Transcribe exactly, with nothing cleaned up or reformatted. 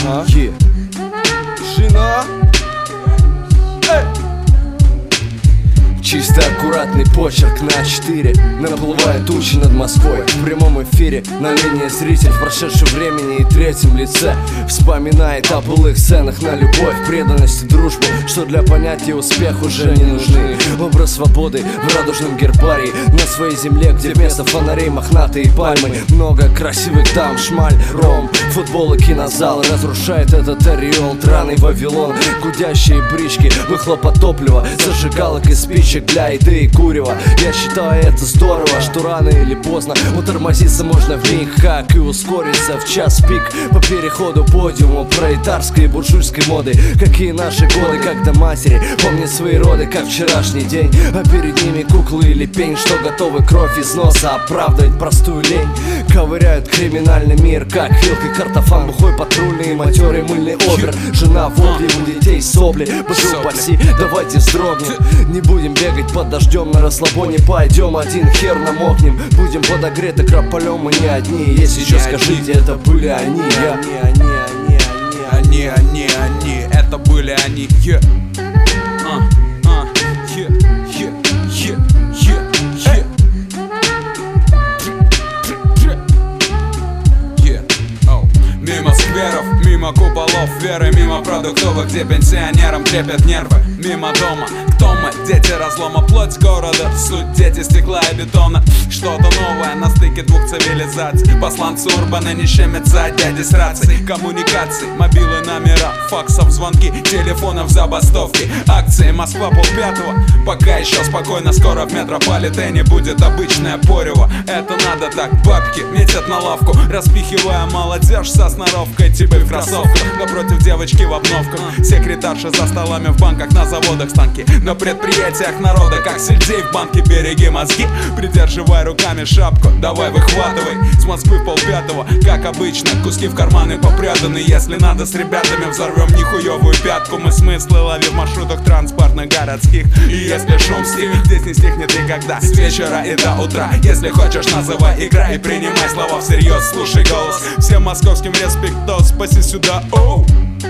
Ага. Yeah. Шина. Эй. Чисто аккуратный почерк на четыре. Наплывают тучи над Москвой. В прямом эфире на линии зритель в прошедшем времени и третьем лице вспоминает о былых сценах на любовь, преданность и дружбу, что для понятия успех уже не нужны. Образ свободы в радужном гербарии на своей земле, где вместо фонарей мохнатые пальмы. Много красивых дам, шмаль, ром, футбол и кинозалы. Разрушает этот ореол драный Вавилон. Гудящие брички, выхлопа топлива, зажигалок и спичек для еды и курева. Я считаю это здорово, что рано или поздно утормозиться можно в миг, как и ускориться в час пик по переходу подиума пролетарской и буржуйской моды. Какие наши годы, когда матери помнят свои роды, как вчерашний день, а перед ними куклы или пень, что готовы кровь из носа оправдывать простую лень. Ковыряют криминальный мир, как вилкой картофан, бухой патрульный, матерый мыльный обер. Жена вопли, у детей сопли, божу паси, давайте вздрогнем. Не будем бегать под дождем на расслабоне, пойдем один хер намокнем. Будем подогреты крополем, мы не одни. Если еще скажите, это были они. Я Они, они, они, они, они, они, они, это были они. Yeah. Uh, uh, yeah, yeah, yeah, yeah, yeah. Yeah. Oh. Мимо скверов, мимо куполов веры, мимо продуктовых, где пенсионерам трепят нервы. Мимо дома, кто мы? Дети разлома, плоть города, суть дети стекла и бетона. Что-то новое на стыке двух цивилизаций. Посланцы урбана не щемятся от дяди с рацией. Коммуникации, мобилы, номера, факсов, звонки, телефонов, забастовки. Акции Москва полпятого, пока еще спокойно, скоро в метрополитене будет обычное порево. Это надо так, бабки метят на лавку, распихивая молодежь со сноровкой, типа в кроссовках. Напротив девочки в обновках, секретарши за столами в банках, на заводах станки, на предприятиях народа, как сельдей в банке. Береги мозги, придерживай руками шапку, давай выхватывай с Москвы в полпятого, как обычно, куски в карманы попрятаны. Если надо, с ребятами взорвем нихуевую пятку. Мы смыслы ловим в маршрутах транспортных городских. И если шум стих, здесь не стихнет никогда, с вечера и до утра. Если хочешь, называй, играй и принимай слова всерьез. Слушай голос, всем московским респектос, спаси сюда, оу.